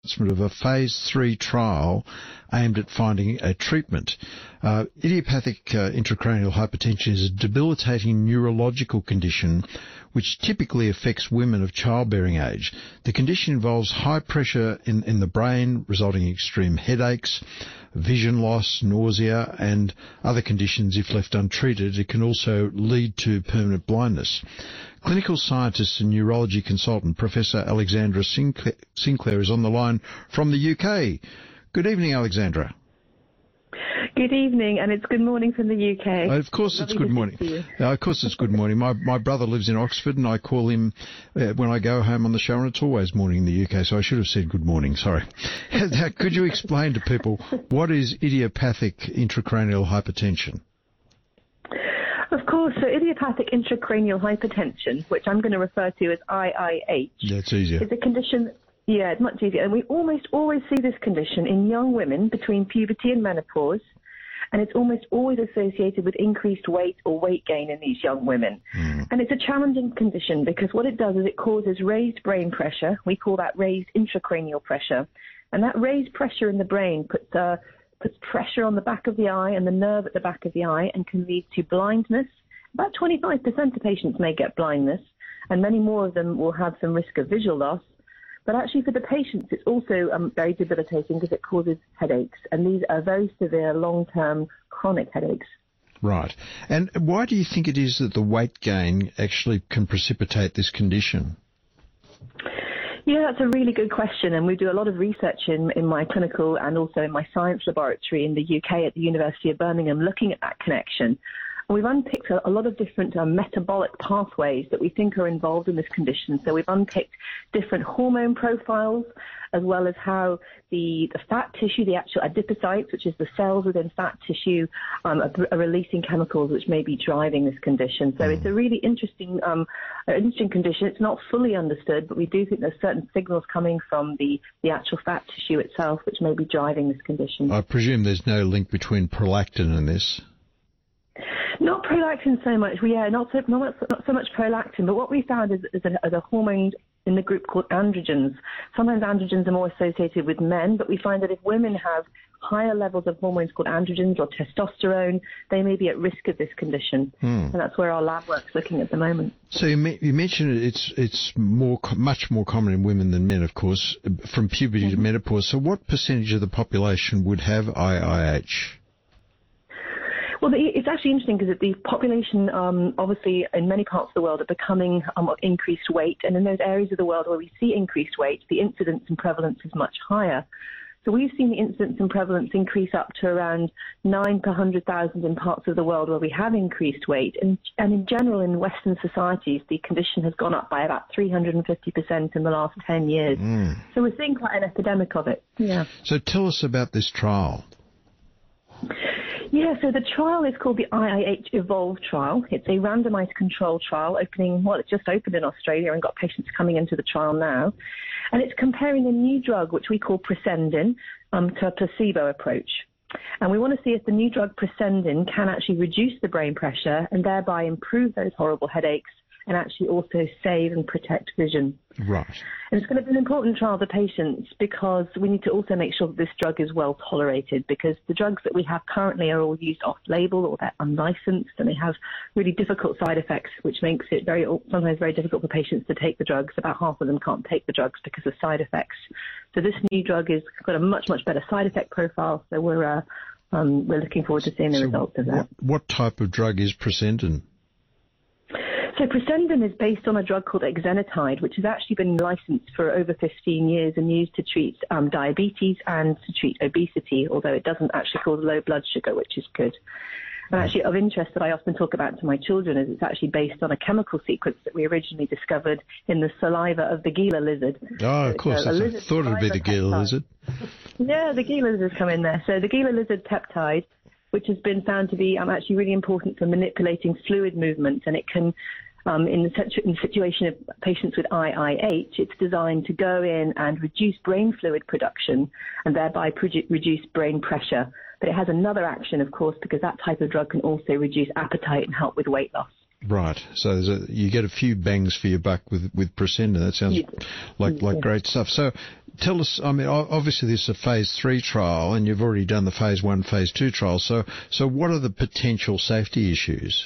announcement of a phase 3 trial aimed at finding a treatment. Idiopathic intracranial hypertension is a debilitating neurological condition which typically affects women of childbearing age. The condition involves high pressure in the brain, resulting in extreme headaches, vision loss, nausea, and other conditions. If left untreated, it can also lead to permanent blindness. Clinical scientist and neurology consultant Professor Alexandra Sinclair is on the line from the UK. Good evening, Alexandra. Good evening, and it's good morning from the UK. Of course it's good morning. Of course it's good morning. My brother lives in Oxford, and I call him when I go home on the show, and it's always morning in the UK, so I should have said good morning, sorry. Could you explain to people what is idiopathic intracranial hypertension? Of course, so idiopathic intracranial hypertension, which I'm going to refer to as IIH, that's easier. is a condition. Yeah, it's much easier. And we almost always see this condition in young women between puberty and menopause, and it's almost always associated with increased weight or weight gain in these young women. And it's a challenging condition because what it does is it causes raised brain pressure. We call that raised intracranial pressure. And that raised pressure in the brain puts pressure on the back of the eye and the nerve at the back of the eye and can lead to blindness. About 25% of patients may get blindness, and many more of them will have some risk of visual loss. But actually for the patients, it's also very debilitating because it causes headaches, and these are very severe, long-term, chronic headaches. Right. And why do you think it is that the weight gain actually can precipitate this condition? Yeah, that's a really good question, and we do a lot of research in my clinical and also in my science laboratory in the UK at the University of Birmingham looking at that connection. And we've unpicked a lot of different metabolic pathways that we think are involved in this condition. So we've unpicked different hormone profiles, as well as how the fat tissue, the actual adipocytes, which is the cells within fat tissue, are releasing chemicals which may be driving this condition. So it's a really interesting condition. It's not fully understood, but we do think there's certain signals coming from the actual fat tissue itself which may be driving this condition. I presume there's no link between prolactin and this? Not prolactin so much. Not so much prolactin, but what we found is a hormone in the group called androgens. Sometimes androgens are more associated with men, but we find that if women have higher levels of hormones called androgens or testosterone, they may be at risk of this condition. And that's where our lab work's looking at the moment. So you mentioned it's much more common in women than men, of course, from puberty to menopause. So what percentage of the population would have IIH? Well, it's actually interesting because the population, obviously, in many parts of the world are becoming of increased weight. And in those areas of the world where we see increased weight, the incidence and prevalence is much higher. So we've seen the incidence and prevalence increase up to around 9 per 100,000 in parts of the world where we have increased weight. And in general, in Western societies, the condition has gone up by about 350% in the last 10 years. So we're seeing quite an epidemic of it. Yeah. So tell us about this trial. Yeah, so the trial is called the IIH Evolve trial. It's a randomized control trial it just opened in Australia and got patients coming into the trial now. And it's comparing a new drug, which we call Presendin, to a placebo approach. And we want to see if the new drug Presendin can actually reduce the brain pressure and thereby improve those horrible headaches and actually also save and protect vision. Right. And it's going to be an important trial for patients because we need to also make sure that this drug is well tolerated, because the drugs that we have currently are all used off-label or they're unlicensed, and they have really difficult side effects, which makes it sometimes very difficult for patients to take the drugs. About half of them can't take the drugs because of side effects. So this new drug has got a much, much better side effect profile, so we're looking forward to seeing the results of that. What type of drug is Presendin? So Presendin is based on a drug called exenatide, which has actually been licensed for over 15 years and used to treat diabetes and to treat obesity, although it doesn't actually cause low blood sugar, which is good. And actually of interest that I often talk about to my children is it's actually based on a chemical sequence that we originally discovered in the saliva of the Gila lizard. Oh, of course. I thought it would be the Gila lizard. Yeah, the Gila lizards come in there. So the Gila lizard peptide, which has been found to be actually really important for manipulating fluid movement, and it can in the situation of patients with IIH, it's designed to go in and reduce brain fluid production and thereby reduce brain pressure. But it has another action, of course, because that type of drug can also reduce appetite and help with weight loss. Right. So you get a few bangs for your buck with Presendin. That sounds like great stuff. So tell us, I mean, obviously this is a phase 3 trial and you've already done the phase 1, phase 2 trial. So what are the potential safety issues?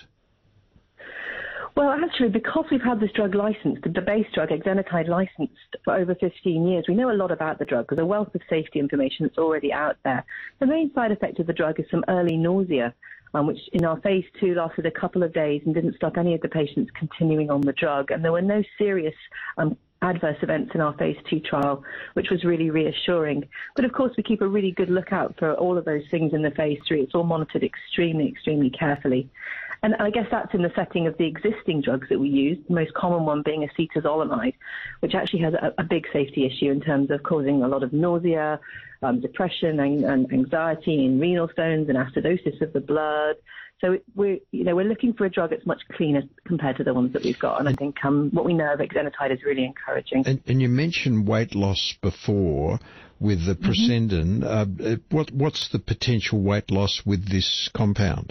Well, actually, because we've had this drug licensed, the base drug, exenatide, licensed for over 15 years, we know a lot about the drug. There's a wealth of safety information that's already out there. The main side effect of the drug is some early nausea, which in our phase 2 lasted a couple of days and didn't stop any of the patients continuing on the drug. And there were no serious adverse events in our phase 2 trial, which was really reassuring. But of course, we keep a really good lookout for all of those things in the phase 3. It's all monitored extremely, extremely carefully. And I guess that's in the setting of the existing drugs that we use, the most common one being acetazolamide, which actually has a big safety issue in terms of causing a lot of nausea, depression and anxiety and renal stones and acidosis of the blood. So we're looking for a drug that's much cleaner compared to the ones that we've got. And I think what we know of exenatide is really encouraging. And you mentioned weight loss before with the Presendin. What's the potential weight loss with this compound?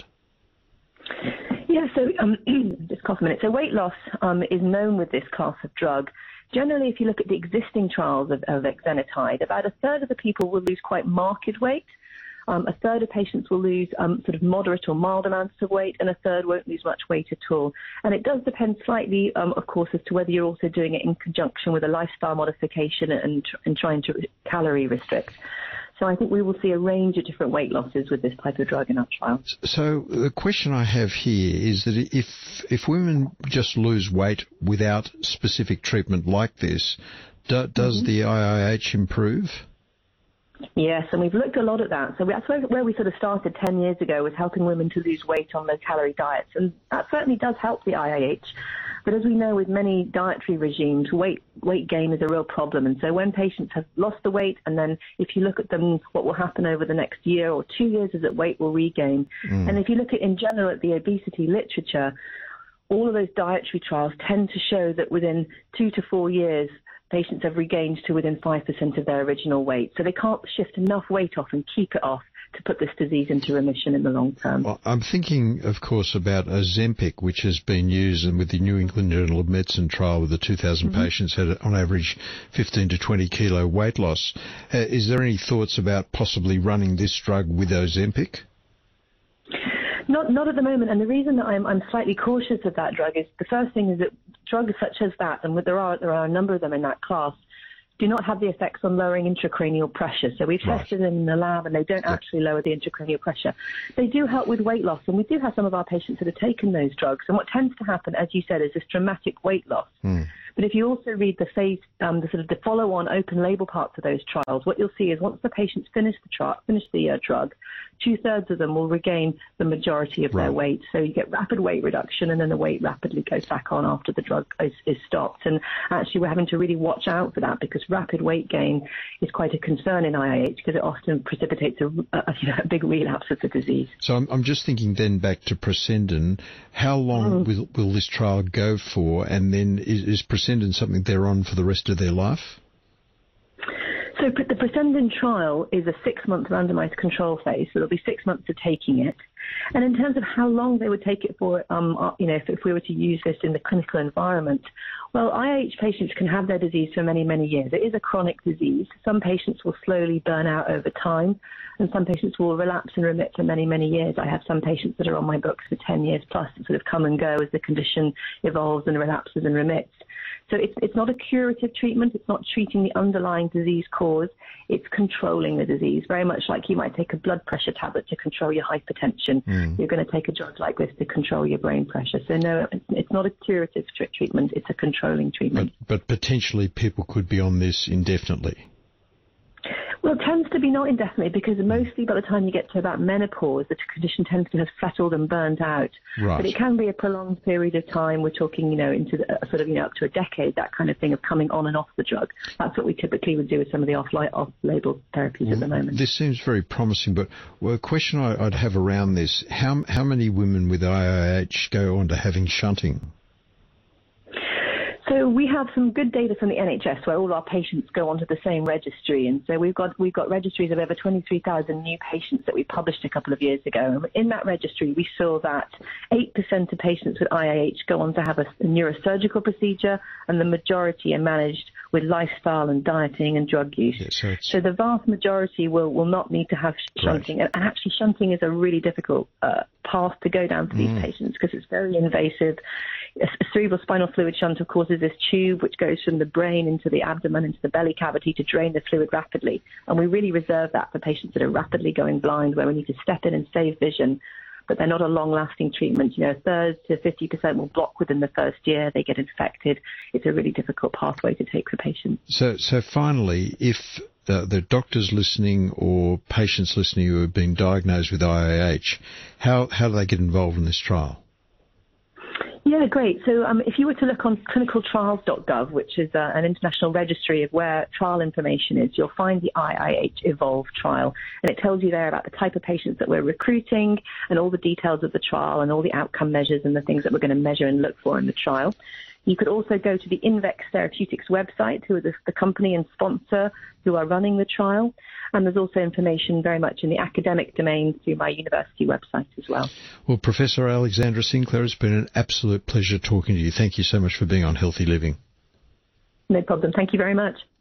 Yeah, so just cough a minute. So weight loss is known with this class of drug. Generally, if you look at the existing trials of exenatide, about a third of the people will lose quite marked weight. A third of patients will lose sort of moderate or mild amounts of weight, and a third won't lose much weight at all. And it does depend slightly, of course, as to whether you're also doing it in conjunction with a lifestyle modification and trying to calorie restrict. So I think we will see a range of different weight losses with this type of drug in our trial. So the question I have here is that if women just lose weight without specific treatment like this, does the IIH improve? Yes, and we've looked a lot at that. So that's where we sort of started 10 years ago, was helping women to lose weight on low-calorie diets. And that certainly does help the IIH. But as we know with many dietary regimes, weight gain is a real problem. And so when patients have lost the weight, and then if you look at them, what will happen over the next year or 2 years is that weight will regain. And if you look at, in general, at the obesity literature, all of those dietary trials tend to show that within 2 to 4 years, patients have regained to within 5% of their original weight. So they can't shift enough weight off and keep it off to put this disease into remission in the long term. Well, I'm thinking, of course, about Ozempic, which has been used and with the New England Journal of Medicine trial with the 2,000 patients had on average 15 to 20 kilo weight loss. Is there any thoughts about possibly running this drug with Ozempic? Not at the moment, and the reason that I'm slightly cautious of that drug is the first thing is that drugs such as that, and there are a number of them in that class, do not have the effects on lowering intracranial pressure. So we've tested them in the lab, and they don't actually lower the intracranial pressure. They do help with weight loss, and we do have some of our patients that have taken those drugs. And what tends to happen, as you said, is this dramatic weight loss. But if you also read the follow-on open-label parts of those trials, what you'll see is once the patients finish the drug, 2/3 of them will regain the majority of their weight. So you get rapid weight reduction, and then the weight rapidly goes back on after the drug is stopped. And actually, we're having to really watch out for that because rapid weight gain is quite a concern in IIH because it often precipitates a big relapse of the disease. So I'm just thinking then back to Presendin. How long will this trial go for? And then is Presendin something they're on for the rest of their life? So the Presendin trial is a 6-month randomized control phase, so there'll be 6 months of taking it. And in terms of how long they would take it for, if we were to use this in the clinical environment, well, IIH patients can have their disease for many, many years. It is a chronic disease. Some patients will slowly burn out over time, and some patients will relapse and remit for many, many years. I have some patients that are on my books for 10 years plus that sort of come and go as the condition evolves and relapses and remits. So it's not a curative treatment. It's not treating the underlying disease cause. It's controlling the disease, very much like you might take a blood pressure tablet to control your hypertension. You're going to take a drug like this to control your brain pressure. So no, it's not a curative treatment. It's a controlling treatment. But potentially people could be on this indefinitely. Well, it tends to be not indefinitely because mostly by the time you get to about menopause, the condition tends to have settled and burnt out. Right. But it can be a prolonged period of time. We're talking, into up to a decade, that kind of thing of coming on and off the drug. That's what we typically would do with some of the off-label therapies at the moment. This seems very promising, but a question I'd have around this, how many women with IIH go on to having shunting? So we have some good data from the NHS where all our patients go onto the same registry. And so we've got registries of over 23,000 new patients that we published a couple of years ago. And in that registry, we saw that 8% of patients with IIH go on to have a neurosurgical procedure, and the majority are managed with lifestyle and dieting and drug use. Yeah, so the vast majority will not need to have shunting. And actually, shunting is a really difficult path to go down for these patients because it's very invasive. A cerebral spinal fluid shunt, of course, is this tube which goes from the brain into the abdomen, into the belly cavity to drain the fluid rapidly. And we really reserve that for patients that are rapidly going blind, where we need to step in and save vision. But they're not a long-lasting treatment. You know, 30 to 50% will block within the first year. They get infected. It's a really difficult pathway to take for patients. So finally, if the doctors listening or patients listening who have been diagnosed with IIH, how do they get involved in this trial? Yeah, great. So if you were to look on clinicaltrials.gov, which is an international registry of where trial information is, you'll find the IIH Evolve trial. And it tells you there about the type of patients that we're recruiting and all the details of the trial and all the outcome measures and the things that we're going to measure and look for in the trial. You could also go to the Invex Therapeutics website, who are the company and sponsor who are running the trial. And there's also information very much in the academic domain through my university website as well. Well, Professor Alexandra Sinclair, it's been an absolute pleasure talking to you. Thank you so much for being on Healthy Living. No problem. Thank you very much.